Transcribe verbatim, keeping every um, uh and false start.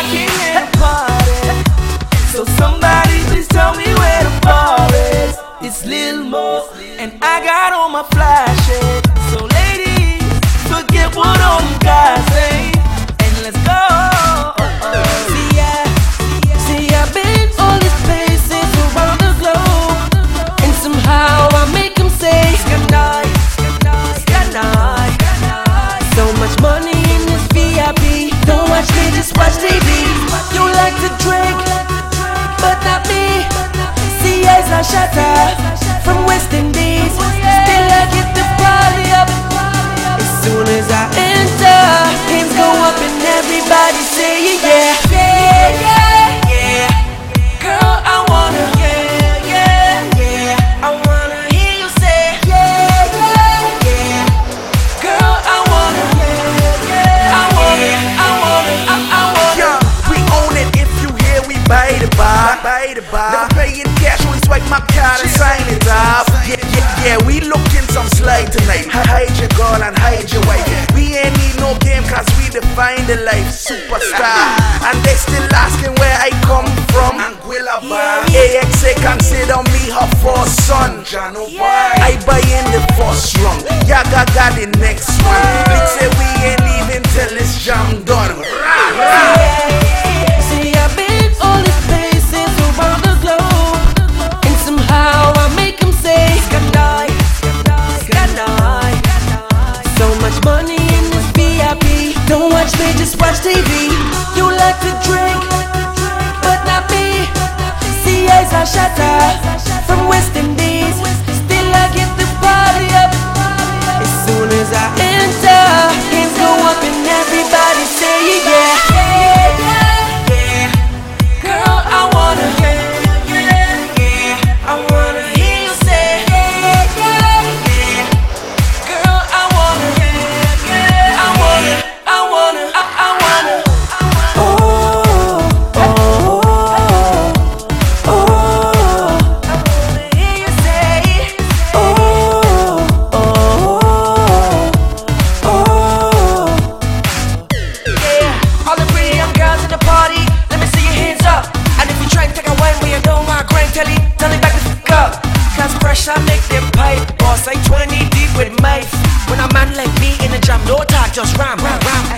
came here to party. So somebody please tell me where the bar is. It's Lil Mo, and I got on my flashes. So ladies, forget what all you guys say, and let's go. See ya, see I've been all these places around the globe, and somehow I make them say Skanai, Skanai. So much money in this V I P. Don't watch me, just watch T V. You like to drink, but not me. See as I shatter from West Indies, still I get the party up. As soon as I enter, hands go up and everybody say yeah, yeah, yeah, yeah. Girl, I wanna, yeah, yeah, yeah. I wanna hear you say yeah, yeah, yeah. Girl, I wanna, yeah, yeah, I wanna, I wanna, I, I wanna. Yeah, we own it. If you hear, we buy the bar, buy the bar. Never paying cash, always swipe my card and sign it up. Yeah, yeah, yeah, we looking some slide tonight. Hide your girl and hide your wife. We ain't need no game cause we define the life. Superstar. And they still asking where I come from. Anguilla Bar. A X A consider me her first son. I buy in the first run. Yaga got the next one. They say we ain't leaving till it's jam done. See, I've been all these places around the globe, and somehow I make them say Skanai, Skanai. So much money in this V I P. Don't watch me, just watch T V. You like to drink, but not me. See as I shatter from West Indies, still I get the party up. As soon as I enter, hands go up and everybody say yeah. I make them pipe, boss, I twenty deep with mice. When a man like me in the jam, no talk, just ram, ram, ram.